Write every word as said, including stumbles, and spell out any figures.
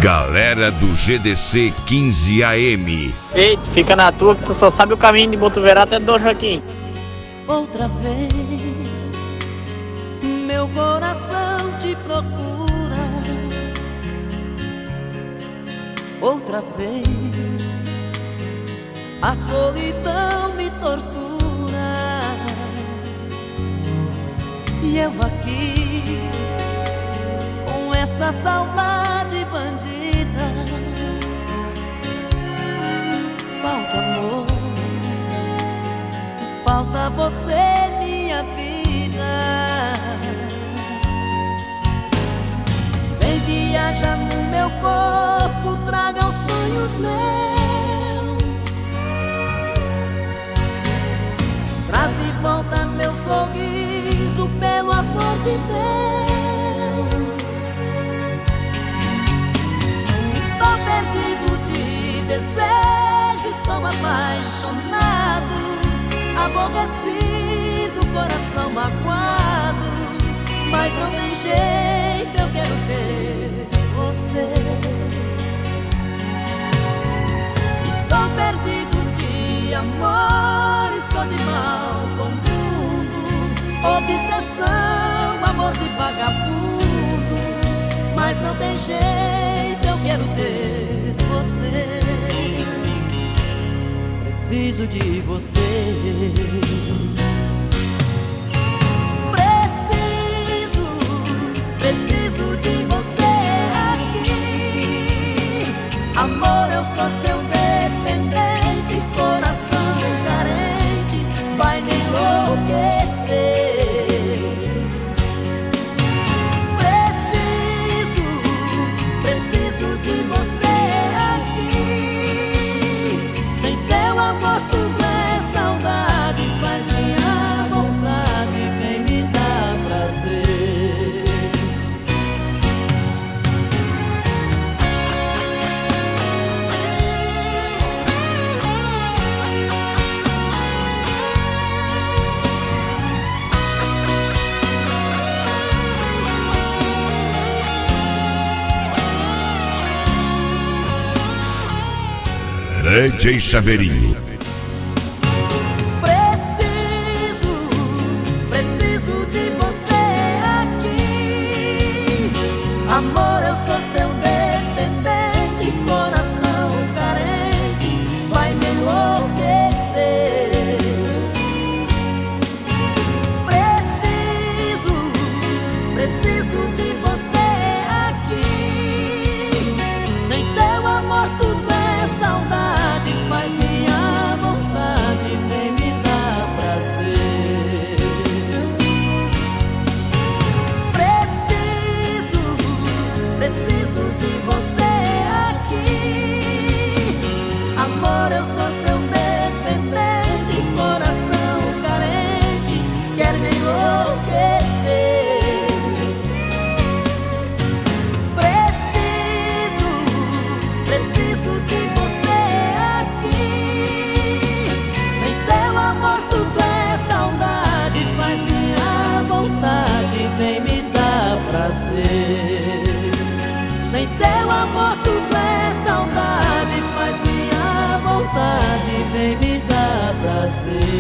Galera do G D C quinze A M. Ei, tu fica na tua que tu só sabe o caminho de Botuverá até Dom Joaquim. Outra vez, meu coração te procura. Outra vez, a solidão me tortura. E eu aqui, com essa saudade bandida. Falta amor, falta você, minha vida. Vem viajar no meu corpo, traga os sonhos meus. Traz de volta meu sorriso, pelo amor de Deus. Estou perdido de desejo, estou apaixonado, aborrecido, coração magoado. Mas não tem jeito, eu quero ter você. Estou perdido de amor, estou de mal com o mundo. Obsessão, amor de vagabundo. Mas não tem jeito, eu quero ter você. Preciso de você. Preciso, preciso de você aqui. Amor, eu sou seu dependente, coração carente, vai me enlouquecer. Preciso, preciso de você aqui. Sem seu amor tudo é saudade, faz minha vontade, vem me dar prazer. D J Chaveirinho. Preciso, preciso de você aqui. Amor, eu sou seu dependente, coração carente, vai me enlouquecer. Preciso, preciso de você aqui. Sem seu amor tudo é saudade, faz minha vontade, vem me dar prazer. Preciso, preciso de você aqui. Amor, eu sou seu dependente, coração carente, quer me enlouquecer. Preciso, preciso de você aqui. Sem seu amor tudo é saudade, faz minha vontade, vem me dar prazer. Sem seu amor tudo é saudade, faz minha vontade, vem me dar prazer.